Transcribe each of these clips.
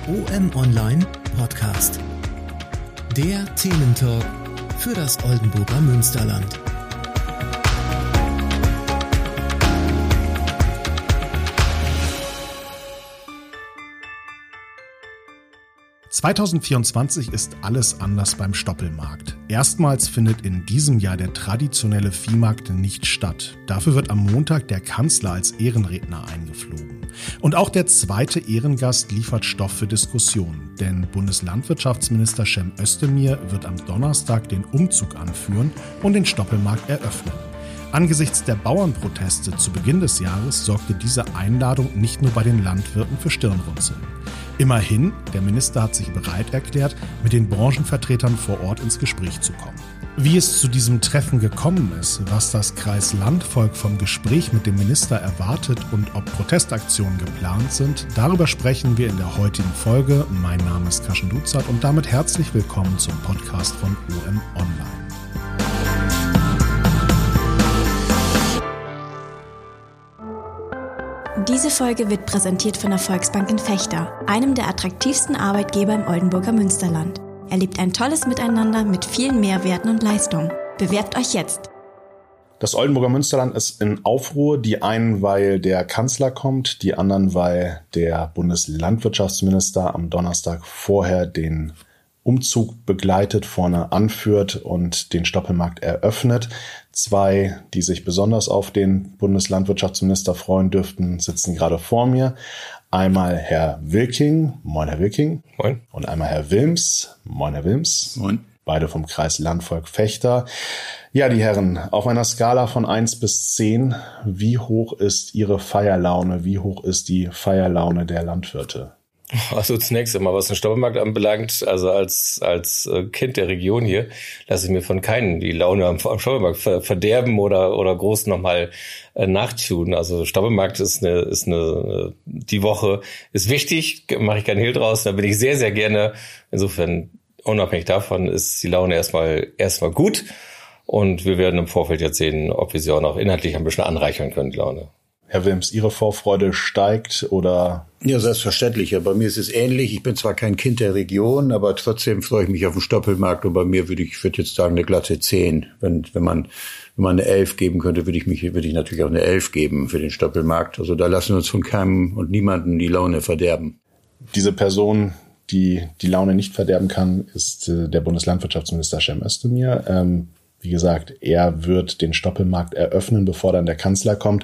OM Online Podcast. Der Thementalk für das Oldenburger Münsterland. (2024) ist alles anders beim Stoppelmarkt. Erstmals findet in diesem Jahr der traditionelle Viehmarkt nicht statt. Dafür wird am Montag der Kanzler als Ehrenredner eingeflogen. Und auch der zweite Ehrengast liefert Stoff für Diskussionen. Denn Bundeslandwirtschaftsminister Cem Özdemir wird am Donnerstag den Umzug anführen und den Stoppelmarkt eröffnen. Angesichts der Bauernproteste zu Beginn des Jahres sorgte diese Einladung nicht nur bei den Landwirten für Stirnrunzeln. Immerhin, der Minister hat sich bereit erklärt, mit den Branchenvertretern vor Ort ins Gespräch zu kommen. Wie es zu diesem Treffen gekommen ist, was das Kreislandvolk vom Gespräch mit dem Minister erwartet und ob Protestaktionen geplant sind, darüber sprechen wir in der heutigen Folge. Mein Name ist Kaschen Duzat und damit herzlich willkommen zum Podcast von OM Online. Diese Folge wird präsentiert von der Volksbank in Vechta, einem der attraktivsten Arbeitgeber im Oldenburger Münsterland. Erlebt ein tolles Miteinander mit vielen Mehrwerten und Leistungen. Bewerbt euch jetzt! Das Oldenburger Münsterland ist in Aufruhr, die einen, weil der Kanzler kommt, die anderen, weil der Bundeslandwirtschaftsminister am Donnerstag vorher den Umzug begleitet, vorne anführt und den Stoppelmarkt eröffnet. Zwei, die sich besonders auf den Bundeslandwirtschaftsminister freuen dürften, sitzen gerade vor mir. Einmal Herr Wilking. Moin, Herr Wilking. Moin. Und einmal Herr Wilms. Moin, Herr Wilms. Moin. Beide vom Kreis Landvolk Vechta. Ja, die Herren, auf einer Skala von 1 bis 10, wie hoch ist Ihre Feierlaune? Wie hoch ist die Feierlaune der Landwirte? Also zunächst einmal, was den Stoppelmarkt anbelangt, also als Kind der Region hier, lasse ich mir von keinem die Laune am Stoppelmarkt verderben oder groß nochmal nachtun. Also Stoppelmarkt die Woche ist wichtig, mache ich keinen Hehl draus, da bin ich sehr, sehr gerne. Insofern, unabhängig davon, ist die Laune erstmal gut und wir werden im Vorfeld jetzt sehen, ob wir sie auch noch inhaltlich ein bisschen anreichern können, die Laune. Herr Wilms, Ihre Vorfreude steigt oder? Ja, selbstverständlich. Ja, bei mir ist es ähnlich. Ich bin zwar kein Kind der Region, aber trotzdem freue ich mich auf den Stoppelmarkt und bei mir würde ich jetzt sagen eine glatte 10. Wenn man eine 11 geben könnte, würde ich natürlich auch eine 11 geben für den Stoppelmarkt. Also da lassen wir uns von keinem und niemanden die Laune verderben. Diese Person, die Laune nicht verderben kann, ist der Bundeslandwirtschaftsminister Cem Özdemir. Wie gesagt, er wird den Stoppelmarkt eröffnen, bevor dann der Kanzler kommt.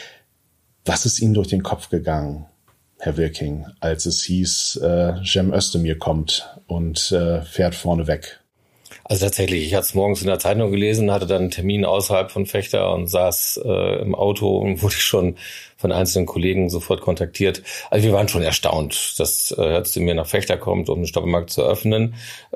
Was ist Ihnen durch den Kopf gegangen, Herr Wilking, als es hieß, Cem Özdemir kommt und fährt vorne weg? Also tatsächlich, ich hatte es morgens in der Zeitung gelesen, hatte dann einen Termin außerhalb von Vechta und saß im Auto und wurde schon von einzelnen Kollegen sofort kontaktiert. Also wir waren schon erstaunt, dass Herr Özdemir nach Vechta kommt, um den Stoppelmarkt zu öffnen.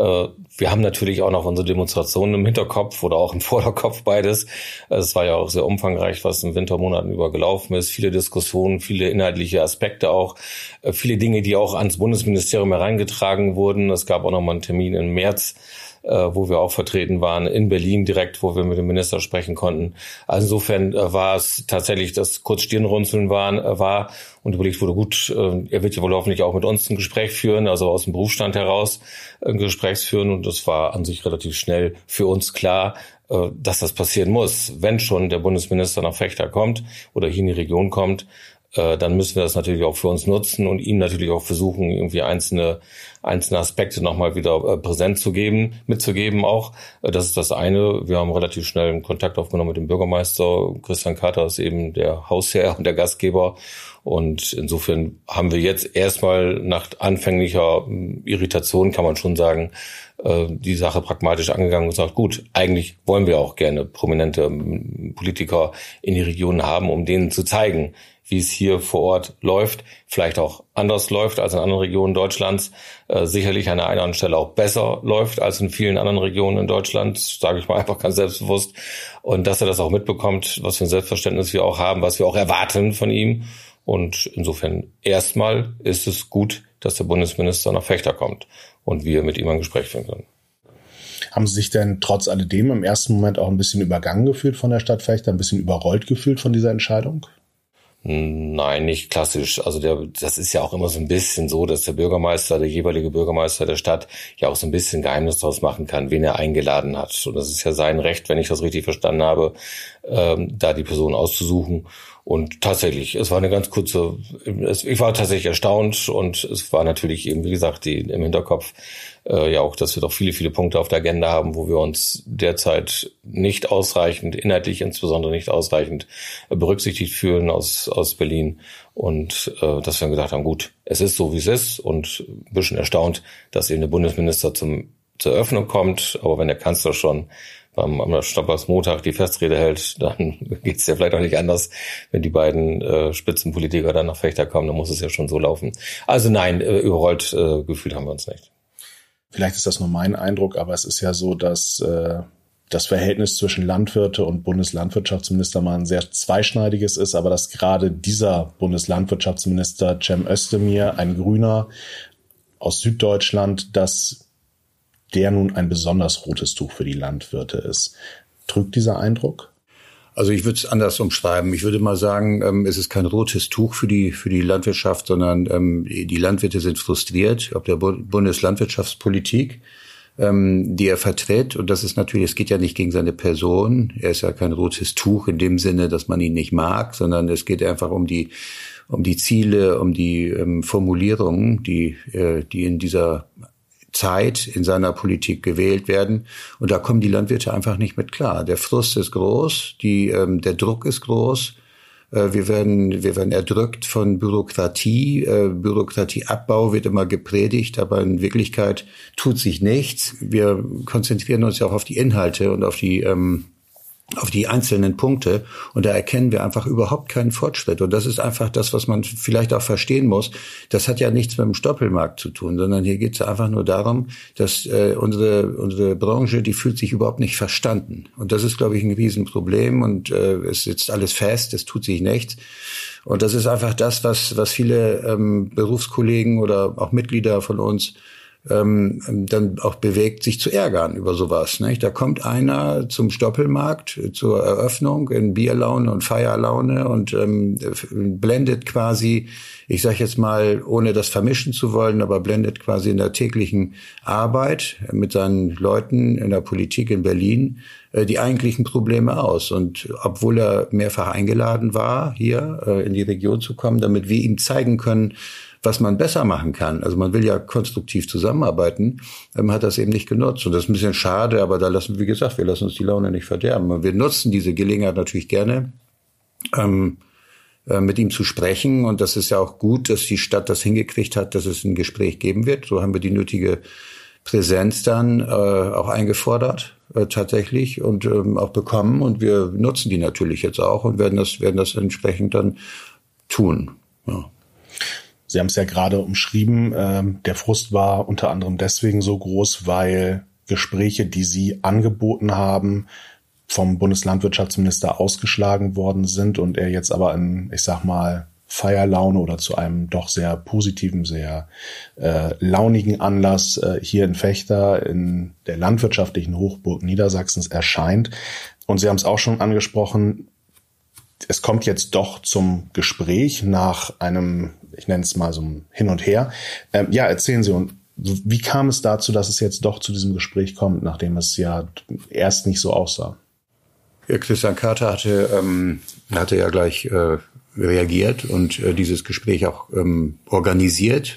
Wir haben natürlich auch noch unsere Demonstrationen im Hinterkopf oder auch im Vorderkopf beides. Es war ja auch sehr umfangreich, was in Wintermonaten über gelaufen ist. Viele Diskussionen, viele inhaltliche Aspekte auch. Viele Dinge, die auch ans Bundesministerium herangetragen wurden. Es gab auch noch mal einen Termin im März, wo wir auch vertreten waren, in Berlin direkt, wo wir mit dem Minister sprechen konnten. Also insofern war es tatsächlich, dass kurz Stirnrunzeln war und überlegt wurde, gut, er wird ja wohl hoffentlich auch mit uns ein Gespräch führen, also aus dem Berufsstand heraus ein Gespräch führen und das war an sich relativ schnell für uns klar, dass das passieren muss. Wenn schon der Bundesminister nach Vechta kommt oder hier in die Region kommt, dann müssen wir das natürlich auch für uns nutzen und ihm natürlich auch versuchen, irgendwie einzelne Aspekte nochmal wieder präsent mitzugeben auch. Das ist das eine. Wir haben relativ schnell einen Kontakt aufgenommen mit dem Bürgermeister. Christian Kater ist eben der Hausherr und der Gastgeber. Und insofern haben wir jetzt erstmal nach anfänglicher Irritation, kann man schon sagen, die Sache pragmatisch angegangen und sagt, gut, eigentlich wollen wir auch gerne prominente Politiker in die Region haben, um denen zu zeigen, wie es hier vor Ort läuft, vielleicht auch anders läuft als in anderen Regionen Deutschlands, sicherlich an der einen oder anderen Stelle auch besser läuft als in vielen anderen Regionen in Deutschland, sage ich mal einfach ganz selbstbewusst. Und dass er das auch mitbekommt, was für ein Selbstverständnis wir auch haben, was wir auch erwarten von ihm. Und insofern erstmal ist es gut, dass der Bundesminister nach Vechta kommt und wir mit ihm ein Gespräch führen können. Haben Sie sich denn trotz alledem im ersten Moment auch ein bisschen übergangen gefühlt von der Stadt Vechta, ein bisschen überrollt gefühlt von dieser Entscheidung? Nein, nicht klassisch. Also das ist ja auch immer so ein bisschen so, dass der jeweilige Bürgermeister der Stadt ja auch so ein bisschen Geheimnis daraus machen kann, wen er eingeladen hat. Und das ist ja sein Recht, wenn ich das richtig verstanden habe, da die Person auszusuchen. Und tatsächlich, es war eine ganz kurze, ich war tatsächlich erstaunt und es war natürlich eben, wie gesagt, im Hinterkopf ja auch, dass wir doch viele, viele Punkte auf der Agenda haben, wo wir uns derzeit nicht ausreichend, inhaltlich insbesondere nicht ausreichend berücksichtigt fühlen aus Berlin. Und dass wir gedacht haben, gut, es ist so, wie es ist, und ein bisschen erstaunt, dass eben der Bundesminister zur Eröffnung kommt. Aber wenn der Kanzler schon am Stoppersmontag die Festrede hält, dann geht's ja vielleicht auch nicht anders. Wenn die beiden Spitzenpolitiker dann nach Vechta kommen, dann muss es ja schon so laufen. Also nein, überrollt gefühlt haben wir uns nicht. Vielleicht ist das nur mein Eindruck, aber es ist ja so, dass das Verhältnis zwischen Landwirte und Bundeslandwirtschaftsminister mal ein sehr zweischneidiges ist, aber dass gerade dieser Bundeslandwirtschaftsminister Cem Özdemir, ein Grüner aus Süddeutschland, dass der nun ein besonders rotes Tuch für die Landwirte ist. Trügt dieser Eindruck? Also ich würde es anders umschreiben. Ich würde mal sagen, es ist kein rotes Tuch für die Landwirtschaft, sondern die Landwirte sind frustriert, ob der Bundeslandwirtschaftspolitik, die er vertritt. Und das ist natürlich, es geht ja nicht gegen seine Person. Er ist ja kein rotes Tuch in dem Sinne, dass man ihn nicht mag, sondern es geht einfach um die Ziele, um die Formulierungen, die in dieser Zeit in seiner Politik gewählt werden. Und da kommen die Landwirte einfach nicht mit klar. Der Frust ist groß, der Druck ist groß. Wir werden erdrückt von Bürokratie. Bürokratieabbau wird immer gepredigt, aber in Wirklichkeit tut sich nichts. Wir konzentrieren uns ja auch auf die Inhalte und auf die einzelnen Punkte, und da erkennen wir einfach überhaupt keinen Fortschritt. Und das ist einfach das, was man vielleicht auch verstehen muss. Das hat ja nichts mit dem Stoppelmarkt zu tun, sondern hier geht es einfach nur darum, dass unsere Branche, die fühlt sich überhaupt nicht verstanden. Und das ist, glaube ich, ein Riesenproblem, und es sitzt alles fest, es tut sich nichts. Und das ist einfach das, was viele Berufskollegen oder auch Mitglieder von uns dann auch bewegt, sich zu ärgern über sowas. Nicht? Da kommt einer zum Stoppelmarkt, zur Eröffnung in Bierlaune und Feierlaune und blendet quasi, ich sage jetzt mal, ohne das vermischen zu wollen, aber blendet quasi in der täglichen Arbeit mit seinen Leuten in der Politik in Berlin die eigentlichen Probleme aus. Und obwohl er mehrfach eingeladen war, hier in die Region zu kommen, damit wir ihm zeigen können, was man besser machen kann. Also man will ja konstruktiv zusammenarbeiten, hat das eben nicht genutzt. Und das ist ein bisschen schade, aber wir lassen uns die Laune nicht verderben. Und wir nutzen diese Gelegenheit natürlich gerne, mit ihm zu sprechen. Und das ist ja auch gut, dass die Stadt das hingekriegt hat, dass es ein Gespräch geben wird. So haben wir die nötige Präsenz dann auch eingefordert, tatsächlich, und auch bekommen. Und wir nutzen die natürlich jetzt auch und werden das entsprechend dann tun. Ja. Sie haben es ja gerade umschrieben, der Frust war unter anderem deswegen so groß, weil Gespräche, die Sie angeboten haben, vom Bundeslandwirtschaftsminister ausgeschlagen worden sind und er jetzt aber in, ich sag mal, Feierlaune oder zu einem doch sehr positiven, sehr launigen Anlass hier in Vechta, in der landwirtschaftlichen Hochburg Niedersachsens erscheint. Und Sie haben es auch schon angesprochen, es kommt jetzt doch zum Gespräch nach einem, ich nenne es mal so ein Hin und Her. Ja, erzählen Sie uns, wie kam es dazu, dass es jetzt doch zu diesem Gespräch kommt, nachdem es ja erst nicht so aussah? Ja, Christian Kater hatte ja gleich reagiert und dieses Gespräch auch organisiert,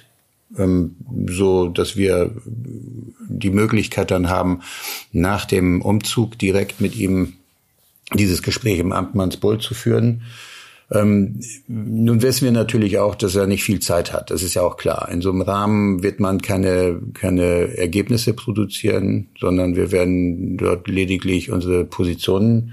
so dass wir die Möglichkeit dann haben, nach dem Umzug direkt mit ihm dieses Gespräch im Amtmannsbull zu führen. Nun wissen wir natürlich auch, dass er nicht viel Zeit hat. Das ist ja auch klar. In so einem Rahmen wird man keine Ergebnisse produzieren, sondern wir werden dort lediglich unsere Positionen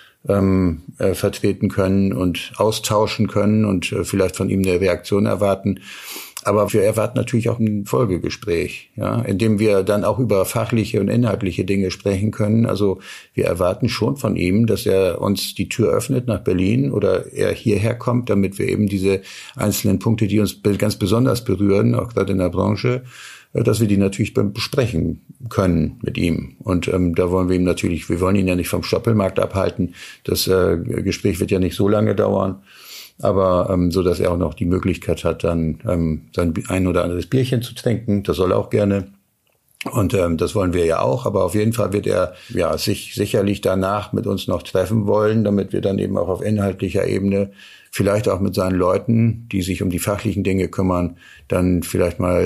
vertreten können und austauschen können und vielleicht von ihm eine Reaktion erwarten. Aber wir erwarten natürlich auch ein Folgegespräch, ja, in dem wir dann auch über fachliche und inhaltliche Dinge sprechen können. Also wir erwarten schon von ihm, dass er uns die Tür öffnet nach Berlin oder er hierher kommt, damit wir eben diese einzelnen Punkte, die uns ganz besonders berühren, auch gerade in der Branche, dass wir die natürlich besprechen können mit ihm. Und da wollen wir ihm wir wollen ihn ja nicht vom Stoppelmarkt abhalten. Das Gespräch wird ja nicht so lange dauern. aber so, dass er auch noch die Möglichkeit hat, dann sein ein oder anderes Bierchen zu trinken. Das soll er auch gerne. Und das wollen wir ja auch, aber auf jeden Fall wird er sich sicherlich danach mit uns noch treffen wollen, damit wir dann eben auch auf inhaltlicher Ebene, vielleicht auch mit seinen Leuten, die sich um die fachlichen Dinge kümmern, dann vielleicht mal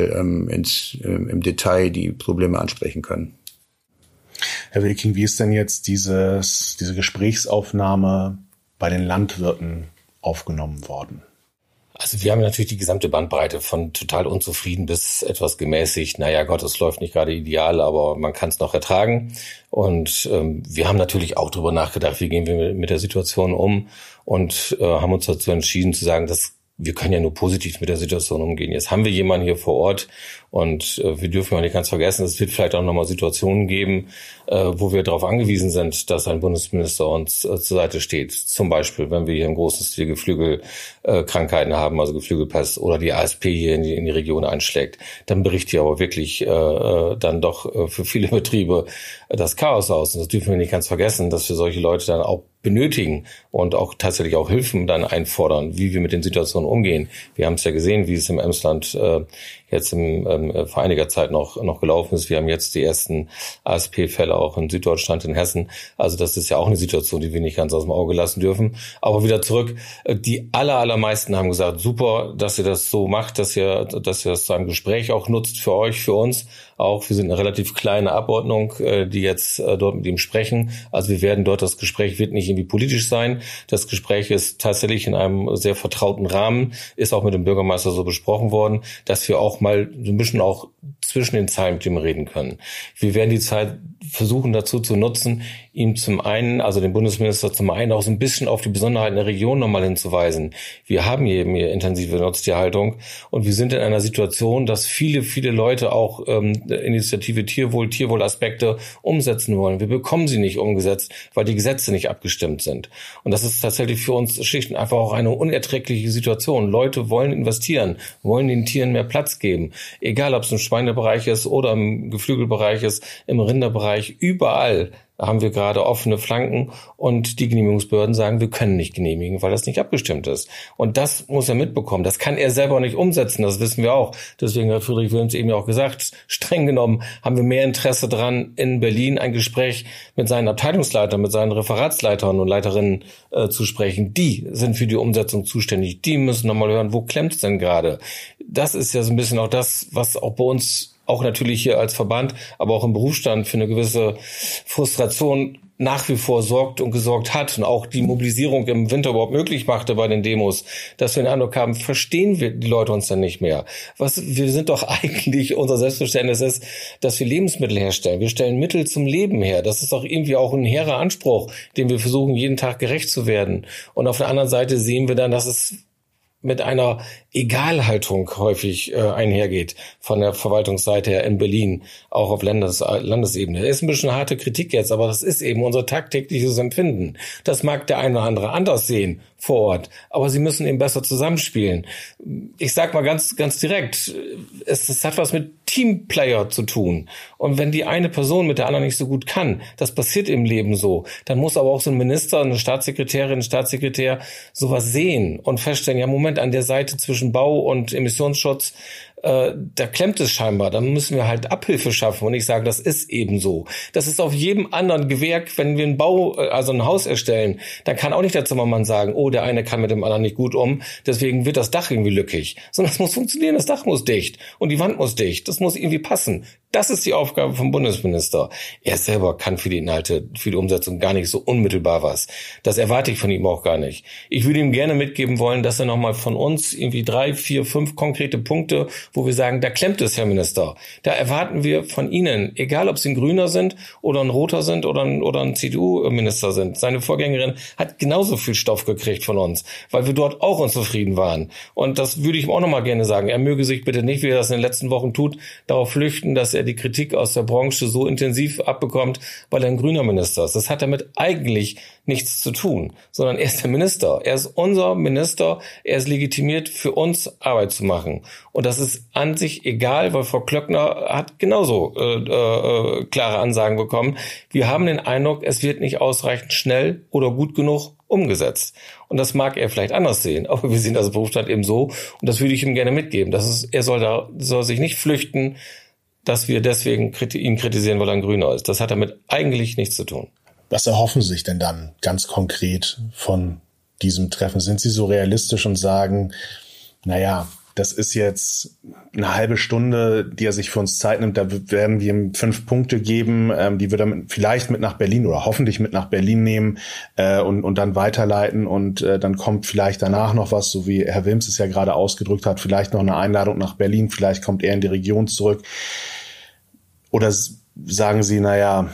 im Detail die Probleme ansprechen können. Herr Wilking, wie ist denn jetzt diese Gesprächsaufnahme bei den Landwirten aufgenommen worden? Also wir haben natürlich die gesamte Bandbreite von total unzufrieden bis etwas gemäßigt. Naja Gott, es läuft nicht gerade ideal, aber man kann es noch ertragen. Und wir haben natürlich auch darüber nachgedacht, wie gehen wir mit der Situation um und haben uns dazu entschieden zu sagen, dass wir können ja nur positiv mit der Situation umgehen. Jetzt haben wir jemanden hier vor Ort und wir dürfen auch nicht ganz vergessen, es wird vielleicht auch nochmal Situationen geben, wo wir darauf angewiesen sind, dass ein Bundesminister uns zur Seite steht. Zum Beispiel, wenn wir hier im großen Stil Geflügelkrankheiten haben, also Geflügelpest oder die ASP hier in die Region einschlägt, dann bricht hier aber wirklich dann doch für viele Betriebe das Chaos aus. Und das dürfen wir nicht ganz vergessen, dass wir solche Leute dann auch benötigen und auch tatsächlich auch Hilfen dann einfordern, wie wir mit den Situationen umgehen. Wir haben es ja gesehen, wie es im Emsland jetzt vor einiger Zeit noch gelaufen ist. Wir haben jetzt die ersten ASP-Fälle auch in Süddeutschland, in Hessen. Also das ist ja auch eine Situation, die wir nicht ganz aus dem Auge lassen dürfen. Aber wieder zurück, die allermeisten haben gesagt, super, dass ihr das so macht, dass ihr das zu einem Gespräch auch nutzt für euch, für uns. Auch wir sind eine relativ kleine Abordnung, die jetzt dort mit ihm sprechen. Also wir werden dort, das Gespräch wird nicht irgendwie politisch sein. Das Gespräch ist tatsächlich in einem sehr vertrauten Rahmen, ist auch mit dem Bürgermeister so besprochen worden, dass wir auch mal so ein bisschen auch zwischen den Zeilen mit ihm reden können. Wir werden die Zeit versuchen dazu zu nutzen, ihm zum einen, also den Bundesminister zum einen auch so ein bisschen auf die Besonderheiten der Region nochmal hinzuweisen. Wir haben hier eben intensive Nutztierhaltung und wir sind in einer Situation, dass viele Leute auch Initiative Tierwohlaspekte umsetzen wollen. Wir bekommen sie nicht umgesetzt, weil die Gesetze nicht abgestimmt sind. Und das ist tatsächlich für uns schlicht und einfach auch eine unerträgliche Situation. Leute wollen investieren, wollen den Tieren mehr Platz geben. Egal, ob es im Schweinebereich ist oder im Geflügelbereich ist, im Rinderbereich, überall haben wir gerade offene Flanken und die Genehmigungsbehörden sagen, wir können nicht genehmigen, weil das nicht abgestimmt ist. Und das muss er mitbekommen. Das kann er selber nicht umsetzen, das wissen wir auch. Deswegen hat Friedrich Wilms eben ja auch gesagt, streng genommen haben wir mehr Interesse dran, in Berlin ein Gespräch mit seinen Abteilungsleitern, mit seinen Referatsleitern und Leiterinnen zu sprechen. Die sind für die Umsetzung zuständig. Die müssen nochmal hören, wo klemmt es denn gerade? Das ist ja so ein bisschen auch das, was auch bei uns auch natürlich hier als Verband, aber auch im Berufsstand für eine gewisse Frustration nach wie vor sorgt und gesorgt hat und auch die Mobilisierung im Winter überhaupt möglich machte bei den Demos, dass wir den Eindruck haben, verstehen wir die Leute uns dann nicht mehr. Wir sind doch eigentlich, unser Selbstverständnis ist, dass wir Lebensmittel herstellen. Wir stellen Mittel zum Leben her. Das ist doch irgendwie auch ein hehrer Anspruch, dem wir versuchen, jeden Tag gerecht zu werden. Und auf der anderen Seite sehen wir dann, dass es mit einer Egalhaltung häufig einhergeht von der Verwaltungsseite her in Berlin, auch auf Landesebene. Das ist ein bisschen harte Kritik jetzt, aber das ist eben unser tagtägliches Empfinden. Das mag der eine oder andere anders sehen vor Ort, aber sie müssen eben besser zusammenspielen. Ich sag mal ganz direkt, es hat was mit Teamplayer zu tun. Und wenn die eine Person mit der anderen nicht so gut kann, das passiert im Leben so, dann muss aber auch so ein Minister, eine Staatssekretärin, ein Staatssekretär sowas sehen und feststellen, ja Moment, an der Seite zwischen Bau und Emissionsschutz, da klemmt es scheinbar, da müssen wir halt Abhilfe schaffen. Und ich sage, das ist eben so. Das ist auf jedem anderen Gewerk, wenn wir also ein Haus erstellen, dann kann auch nicht der Zimmermann sagen, oh, der eine kann mit dem anderen nicht gut um, deswegen wird das Dach irgendwie lückig. Sondern es muss funktionieren, das Dach muss dicht und die Wand muss dicht, das muss irgendwie passen. Das ist die Aufgabe vom Bundesminister. Er selber kann für die Inhalte, für die Umsetzung gar nicht so unmittelbar was. Das erwarte ich von ihm auch gar nicht. Ich würde ihm gerne mitgeben wollen, dass er nochmal von uns irgendwie 3, 4, 5 konkrete Punkte, wo wir sagen, da klemmt es, Herr Minister. Da erwarten wir von Ihnen, egal ob Sie ein Grüner sind oder ein Roter sind oder ein CDU-Minister sind. Seine Vorgängerin hat genauso viel Stoff gekriegt von uns, weil wir dort auch unzufrieden waren. Und das würde ich ihm auch nochmal gerne sagen. Er möge sich bitte nicht, wie er das in den letzten Wochen tut, darauf flüchten, dass er die Kritik aus der Branche so intensiv abbekommt, weil er ein grüner Minister ist. Das hat damit eigentlich nichts zu tun, sondern er ist der Minister. Er ist unser Minister. Er ist legitimiert, für uns Arbeit zu machen. Und das ist an sich egal, weil Frau Klöckner hat genauso klare Ansagen bekommen. Wir haben den Eindruck, es wird nicht ausreichend schnell oder gut genug umgesetzt. Und das mag er vielleicht anders sehen, aber wir sehen das Berufsstand eben so. Und das würde ich ihm gerne mitgeben. Er soll sich nicht flüchten, dass wir deswegen ihn kritisieren, weil er ein Grüner ist. Das hat damit eigentlich nichts zu tun. Was erhoffen Sie sich denn dann ganz konkret von diesem Treffen? Sind Sie so realistisch und sagen, naja, das ist jetzt eine halbe Stunde, die er sich für uns Zeit nimmt, da werden wir ihm 5 Punkte geben, die wir dann vielleicht mit nach Berlin oder hoffentlich mit nach Berlin nehmen und dann weiterleiten und dann kommt vielleicht danach noch was, so wie Herr Wilms es ja gerade ausgedrückt hat, vielleicht noch eine Einladung nach Berlin, vielleicht kommt er in die Region zurück. Oder sagen Sie, naja,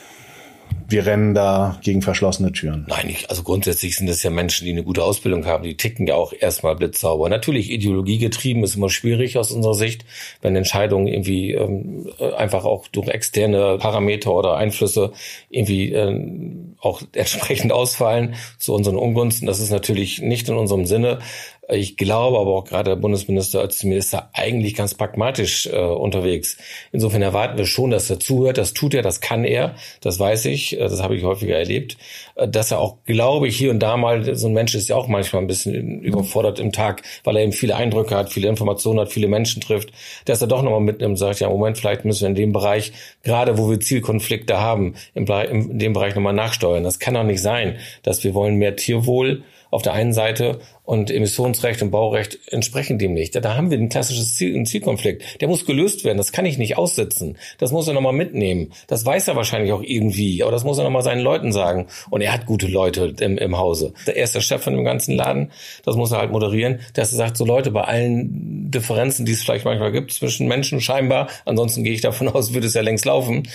wir rennen da gegen verschlossene Türen? Nein, also grundsätzlich sind es ja Menschen, die eine gute Ausbildung haben. Die ticken ja auch erstmal blitzsauber. Natürlich, ideologiegetrieben ist immer schwierig aus unserer Sicht, wenn Entscheidungen irgendwie einfach auch durch externe Parameter oder Einflüsse irgendwie auch entsprechend ausfallen zu unseren Ungunsten. Das ist natürlich nicht in unserem Sinne. Ich glaube aber auch gerade der Bundesminister als Minister eigentlich ganz pragmatisch unterwegs. Insofern erwarten wir schon, dass er zuhört. Das tut er, das kann er, das weiß ich, das habe ich häufiger erlebt. Dass er auch, glaube ich, hier und da mal, so ein Mensch ist ja auch manchmal ein bisschen überfordert im Tag, weil er eben viele Eindrücke hat, viele Informationen hat, viele Menschen trifft, dass er doch nochmal mitnimmt und sagt, ja, Moment, vielleicht müssen wir in dem Bereich, gerade wo wir Zielkonflikte haben, in dem Bereich nochmal nachsteuern. Das kann doch nicht sein, dass wir wollen mehr Tierwohl auf der einen Seite und Emissionsrecht und Baurecht entsprechen dem nicht. Da haben wir ein klassisches Zielkonflikt. Der muss gelöst werden. Das kann ich nicht aussitzen. Das muss er nochmal mitnehmen. Das weiß er wahrscheinlich auch irgendwie, aber das muss er nochmal seinen Leuten sagen. Und er hat gute Leute im Hause. Er ist der Chef von dem ganzen Laden. Das muss er halt moderieren. Dass er sagt, so Leute, bei allen Differenzen, die es vielleicht manchmal gibt zwischen Menschen scheinbar, ansonsten gehe ich davon aus, würde es ja längst laufen,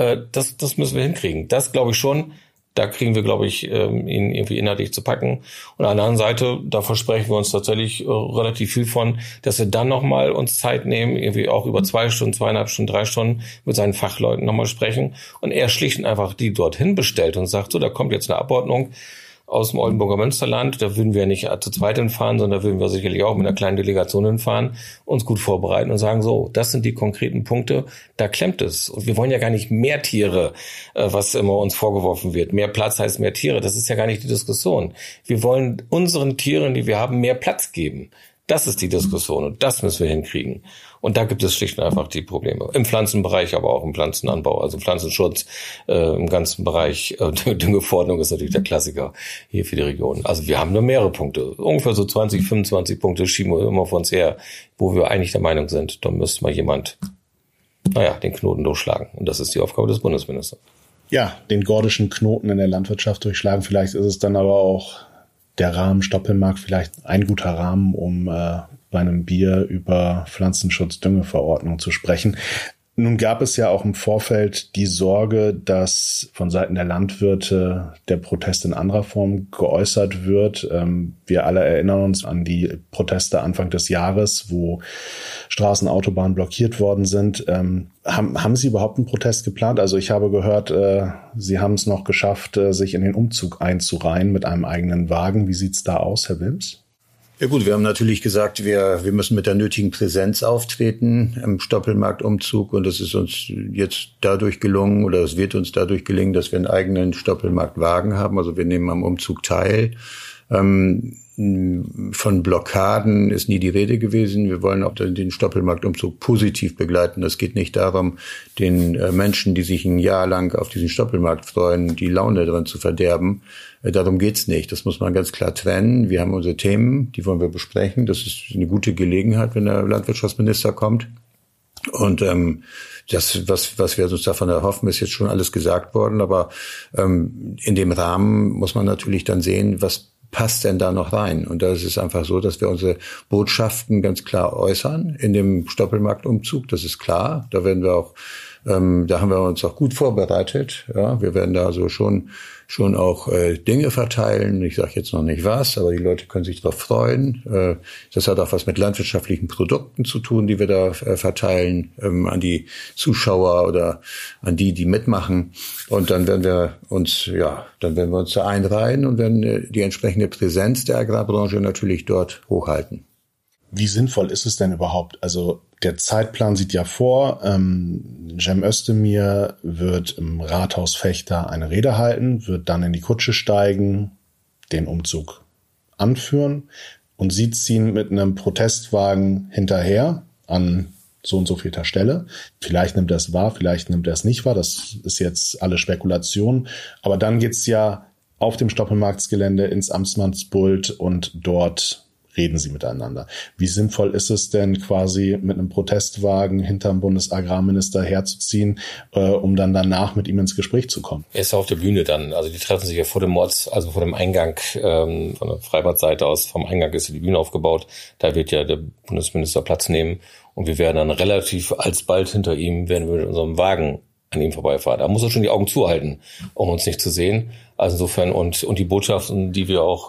das müssen wir hinkriegen. Das glaube ich schon. Da kriegen wir, glaube ich, ihn irgendwie inhaltlich zu packen. Und an der anderen Seite, da versprechen wir uns tatsächlich relativ viel von, dass wir dann nochmal uns Zeit nehmen, irgendwie auch über 2 Stunden, 2,5 Stunden, 3 Stunden mit seinen Fachleuten nochmal sprechen. Und er schlicht und einfach die dorthin bestellt und sagt, so, da kommt jetzt eine Abordnung aus dem Oldenburger Münsterland. Da würden wir nicht zu zweit hinfahren, sondern da würden wir sicherlich auch mit einer kleinen Delegation hinfahren, uns gut vorbereiten und sagen, so, das sind die konkreten Punkte, da klemmt es. Und wir wollen ja gar nicht mehr Tiere, was immer uns vorgeworfen wird. Mehr Platz heißt mehr Tiere. Das ist ja gar nicht die Diskussion. Wir wollen unseren Tieren, die wir haben, mehr Platz geben. Das ist die Diskussion und das müssen wir hinkriegen. Und da gibt es schlicht und einfach die Probleme. Im Pflanzenbereich, aber auch im Pflanzenanbau, also Pflanzenschutz, im ganzen Bereich. Düngeverordnung ist natürlich der Klassiker hier für die Region. Also wir haben nur mehrere Punkte. Ungefähr so 20, 25 Punkte schieben wir immer vor uns her, wo wir eigentlich der Meinung sind, da müsste mal jemand, den Knoten durchschlagen. Und das ist die Aufgabe des Bundesministers. Ja, den gordischen Knoten in der Landwirtschaft durchschlagen. Vielleicht ist es dann aber auch der Rahmen, Stoppelmarkt, vielleicht ein guter Rahmen, um bei einem Bier über Pflanzenschutz-Düngeverordnung zu sprechen. Nun gab es ja auch im Vorfeld die Sorge, dass von Seiten der Landwirte der Protest in anderer Form geäußert wird. Wir alle erinnern uns an die Proteste Anfang des Jahres, wo Straßen, Autobahnen blockiert worden sind. Haben Sie überhaupt einen Protest geplant? Also ich habe gehört, Sie haben es noch geschafft, sich in den Umzug einzureihen mit einem eigenen Wagen. Wie sieht's da aus, Herr Wilms? Ja gut, wir haben natürlich gesagt, wir müssen mit der nötigen Präsenz auftreten im Stoppelmarktumzug und es ist uns jetzt dadurch gelungen oder es wird uns dadurch gelingen, dass wir einen eigenen Stoppelmarktwagen haben. Also wir nehmen am Umzug teil. Von Blockaden ist nie die Rede gewesen. Wir wollen auch den Stoppelmarktumzug positiv begleiten. Das geht nicht darum, den Menschen, die sich ein Jahr lang auf diesen Stoppelmarkt freuen, die Laune drin zu verderben. Darum geht's nicht. Das muss man ganz klar trennen. Wir haben unsere Themen, die wollen wir besprechen. Das ist eine gute Gelegenheit, wenn der Landwirtschaftsminister kommt. Und das, was wir uns davon erhoffen, ist jetzt schon alles gesagt worden. Aber in dem Rahmen muss man natürlich dann sehen, was passt denn da noch rein? Und da ist es einfach so, dass wir unsere Botschaften ganz klar äußern in dem Stoppelmarktumzug. Das ist klar. Da werden wir auch, da haben wir uns auch gut vorbereitet. Ja, wir werden da also schon auch Dinge verteilen. Ich sage jetzt noch nicht was, aber die Leute können sich darauf freuen. Das hat auch was mit landwirtschaftlichen Produkten zu tun, die wir da verteilen an die Zuschauer oder an die mitmachen. Und dann werden wir uns da einreihen und werden die entsprechende Präsenz der Agrarbranche natürlich dort hochhalten. Wie sinnvoll ist es denn überhaupt? Also der Zeitplan sieht ja vor, Cem Özdemir wird im Rathaus Vechta eine Rede halten, wird dann in die Kutsche steigen, den Umzug anführen und Sie ziehen mit einem Protestwagen hinterher an so und so vielter Stelle. Vielleicht nimmt er es wahr, vielleicht nimmt er es nicht wahr. Das ist jetzt alle Spekulation. Aber dann geht's ja auf dem Stoppelmarktsgelände ins Amtsmannspult und dort reden Sie miteinander. Wie sinnvoll ist es denn quasi mit einem Protestwagen hinterm Bundesagrarminister herzuziehen, um dann danach mit ihm ins Gespräch zu kommen? Er ist auf der Bühne dann. Also die treffen sich ja vor dem Mods, also vor dem Eingang, von der Freibadseite aus. Vom Eingang ist die Bühne aufgebaut. Da wird ja der Bundesminister Platz nehmen. Und wir werden dann relativ alsbald hinter ihm, werden wir mit unserem Wagen an ihm vorbeifahren. Da muss er schon die Augen zuhalten, um uns nicht zu sehen. Also insofern und die Botschaften, die wir auch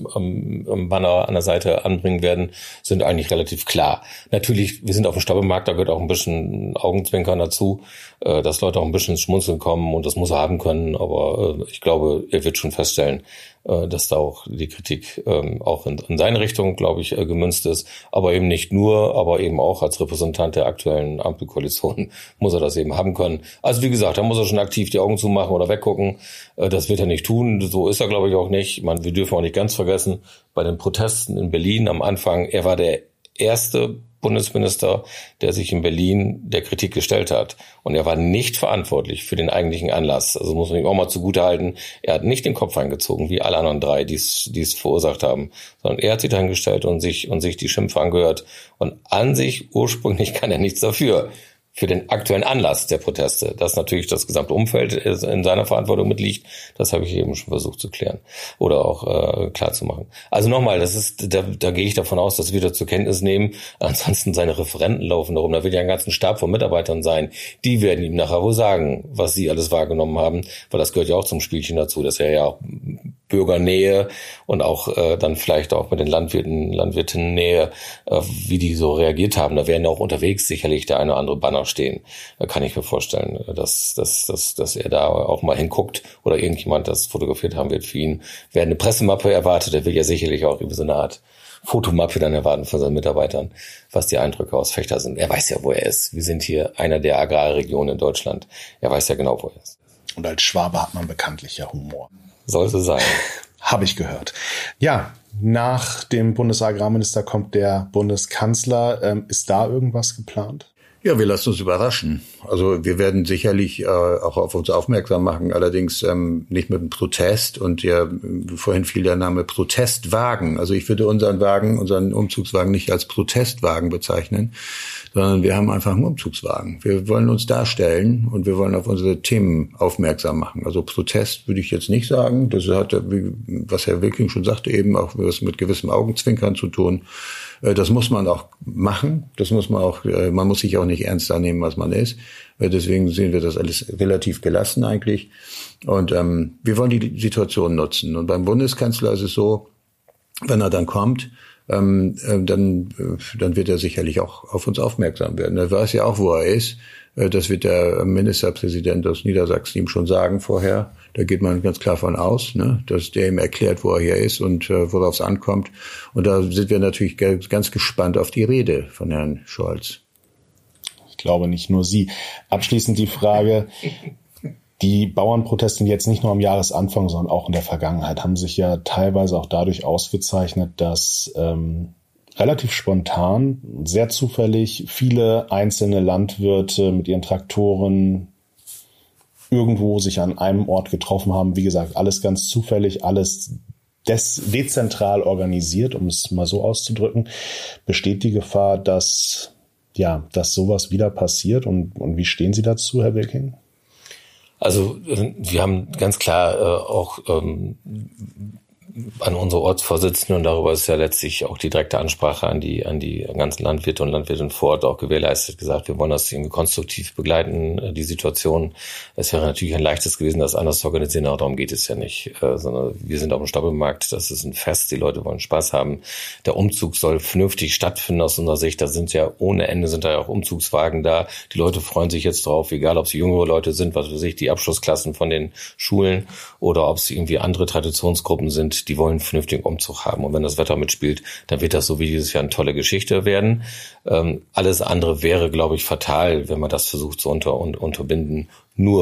am Banner an der Seite anbringen werden, sind eigentlich relativ klar. Natürlich, wir sind auf dem Stoppelmarkt, da gehört auch ein bisschen Augenzwinkern dazu, dass Leute auch ein bisschen ins Schmunzeln kommen und das muss er haben können. Aber ich glaube, er wird schon feststellen, dass da auch die Kritik auch in seine Richtung, glaube ich, gemünzt ist. Aber eben nicht nur, aber eben auch als Repräsentant der aktuellen Ampelkoalition muss er das eben haben können. Also wie gesagt, da muss er schon aktiv die Augen zumachen oder weggucken. Das wird er nicht tun. So ist er, glaube ich, auch nicht. Wir dürfen auch nicht ganz vergessen, bei den Protesten in Berlin am Anfang, er war der erste Bundesminister, der sich in Berlin der Kritik gestellt hat. Und er war nicht verantwortlich für den eigentlichen Anlass. Also muss man ihm auch mal zugutehalten. Er hat nicht den Kopf eingezogen, wie alle anderen drei, die es verursacht haben, sondern er hat sich dahingestellt und sich die Schimpfe angehört. Und an sich ursprünglich kann er nichts dafür. Für den aktuellen Anlass der Proteste, dass natürlich das gesamte Umfeld in seiner Verantwortung mitliegt, das habe ich eben schon versucht zu klären oder auch klar zu machen. Also nochmal, da gehe ich davon aus, dass wir das zur Kenntnis nehmen. Ansonsten seine Referenten laufen darum, da wird ja ein ganzen Stab von Mitarbeitern sein. Die werden ihm nachher wohl sagen, was sie alles wahrgenommen haben, weil das gehört ja auch zum Spielchen dazu, dass er ja auch Bürgernähe und auch dann vielleicht auch mit den Landwirtinnen Nähe, wie die so reagiert haben. Da werden auch unterwegs sicherlich der eine oder andere Banner stehen. Da kann ich mir vorstellen, dass er da auch mal hinguckt oder irgendjemand das fotografiert haben wird für ihn. Wer eine Pressemappe erwartet, der will ja sicherlich auch über so eine Art Fotomappe dann erwarten von seinen Mitarbeitern, was die Eindrücke aus Vechta sind. Er weiß ja, wo er ist. Wir sind hier einer der Agrarregionen in Deutschland. Er weiß ja genau, wo er ist. Und als Schwabe hat man bekanntlich ja Humor. Sollte sein. Habe ich gehört. Ja, nach dem Bundesagrarminister kommt der Bundeskanzler. Ist da irgendwas geplant? Ja, wir lassen uns überraschen. Also wir werden sicherlich auch auf uns aufmerksam machen, allerdings nicht mit einem Protest. Und ja, vorhin fiel der Name Protestwagen. Also ich würde unseren Umzugswagen nicht als Protestwagen bezeichnen, sondern wir haben einfach einen Umzugswagen. Wir wollen uns darstellen und wir wollen auf unsere Themen aufmerksam machen. Also Protest würde ich jetzt nicht sagen. Das hat, was Herr Wilking schon sagte, eben auch was mit gewissem Augenzwinkern zu tun. Das muss man auch machen. Das muss man auch, man muss sich auch nicht ernster nehmen, was man ist. Deswegen sehen wir das alles relativ gelassen eigentlich. Und wir wollen die Situation nutzen. Und beim Bundeskanzler ist es so, wenn er dann kommt, dann wird er sicherlich auch auf uns aufmerksam werden. Er weiß ja auch, wo er ist. Das wird der Ministerpräsident aus Niedersachsen ihm schon sagen vorher. Da geht man ganz klar von aus, ne, dass der ihm erklärt, wo er hier ist und worauf es ankommt. Und da sind wir natürlich ganz gespannt auf die Rede von Herrn Scholz. Ich glaube nicht nur Sie. Abschließend die Frage, die Bauernproteste jetzt nicht nur am Jahresanfang, sondern auch in der Vergangenheit haben sich ja teilweise auch dadurch ausgezeichnet, dass relativ spontan, sehr zufällig viele einzelne Landwirte mit ihren Traktoren irgendwo sich an einem Ort getroffen haben. Wie gesagt, alles ganz zufällig, alles dezentral organisiert, um es mal so auszudrücken. Besteht die Gefahr, dass sowas wieder passiert? Und wie stehen Sie dazu, Herr Wilking? Also wir haben ganz klar auch an unsere Ortsvorsitzenden, und darüber ist ja letztlich auch die direkte Ansprache an die ganzen Landwirte und Landwirtinnen vor Ort auch gewährleistet, gesagt, wir wollen das irgendwie konstruktiv begleiten, die Situation. Es wäre natürlich ein leichtes gewesen, das anders zu organisieren, aber darum geht es ja nicht, sondern wir sind auf dem Stoppelmarkt, das ist ein Fest, die Leute wollen Spaß haben. Der Umzug soll vernünftig stattfinden aus unserer Sicht, da sind ja ohne Ende sind da ja auch Umzugswagen da, die Leute freuen sich jetzt drauf, egal ob es jüngere Leute sind, was weiß ich, die Abschlussklassen von den Schulen oder ob es irgendwie andere Traditionsgruppen sind, die wollen einen vernünftigen Umzug haben. Und wenn das Wetter mitspielt, dann wird das so wie dieses Jahr eine tolle Geschichte werden. Alles andere wäre, glaube ich, fatal, wenn man das versucht zu unterbinden, nur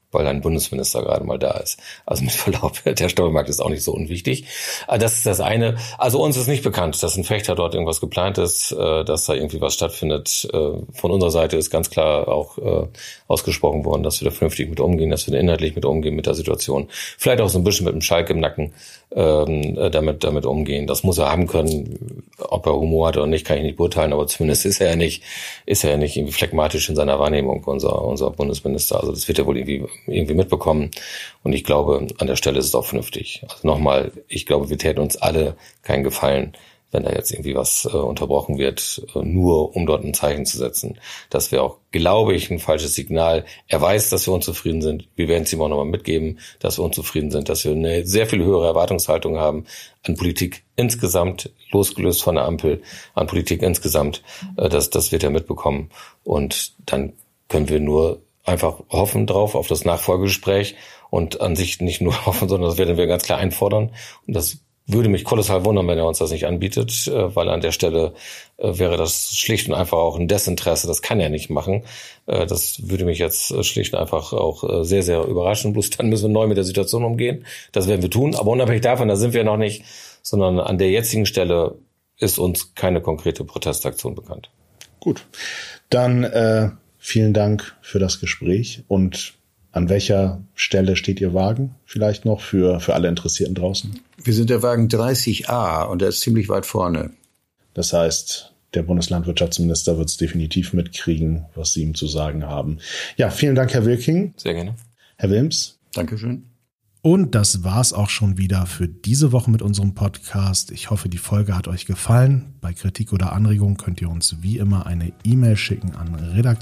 weil ein Bundesminister gerade mal da ist. Also mit Verlaub, der Stoppelmarkt ist auch nicht so unwichtig. Das ist das eine. Also uns ist nicht bekannt, dass in Vechta dort irgendwas geplant ist, dass da irgendwie was stattfindet. Von unserer Seite ist ganz klar auch ausgesprochen worden, dass wir da vernünftig mit umgehen, dass wir da inhaltlich mit umgehen mit der Situation. Vielleicht auch so ein bisschen mit dem Schalk im Nacken damit umgehen. Das muss er haben können. Ob er Humor hat oder nicht, kann ich nicht beurteilen, aber zumindest ist er ja nicht irgendwie phlegmatisch in seiner Wahrnehmung, unser Bundesminister. Also das wird er wohl irgendwie mitbekommen. Und ich glaube, an der Stelle ist es auch vernünftig. Also nochmal, ich glaube, wir täten uns alle keinen Gefallen, wenn da jetzt irgendwie was unterbrochen wird, nur um dort ein Zeichen zu setzen. Das wäre auch, glaube ich, ein falsches Signal. Er weiß, dass wir unzufrieden sind. Wir werden es ihm auch nochmal mitgeben, dass wir unzufrieden sind, dass wir eine sehr viel höhere Erwartungshaltung haben an Politik insgesamt, losgelöst von der Ampel, an Politik insgesamt. Das wird er mitbekommen. Und dann können wir nur einfach hoffen drauf, auf das Nachfolgegespräch und an sich nicht nur hoffen, sondern das werden wir ganz klar einfordern. Und das würde mich kolossal wundern, wenn er uns das nicht anbietet, weil an der Stelle wäre das schlicht und einfach auch ein Desinteresse. Das kann er nicht machen. Das würde mich jetzt schlicht und einfach auch sehr, sehr überraschen. Bloß dann müssen wir neu mit der Situation umgehen. Das werden wir tun. Aber unabhängig davon, da sind wir noch nicht, sondern an der jetzigen Stelle ist uns keine konkrete Protestaktion bekannt. Gut, dann vielen Dank für das Gespräch. Und an welcher Stelle steht Ihr Wagen vielleicht noch für alle Interessierten draußen? Wir sind der Wagen 30a und der ist ziemlich weit vorne. Das heißt, der Bundeslandwirtschaftsminister wird es definitiv mitkriegen, was Sie ihm zu sagen haben. Ja, vielen Dank, Herr Wilking. Sehr gerne. Herr Wilms. Dankeschön. Und das war's auch schon wieder für diese Woche mit unserem Podcast. Ich hoffe, die Folge hat euch gefallen. Bei Kritik oder Anregungen könnt ihr uns wie immer eine E-Mail schicken an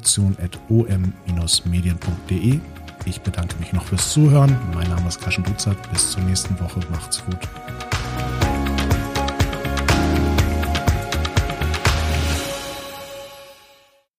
redaktion@om-medien.de. Ich bedanke mich noch fürs Zuhören. Mein Name ist Kaschen Dutzert. Bis zur nächsten Woche. Macht's gut.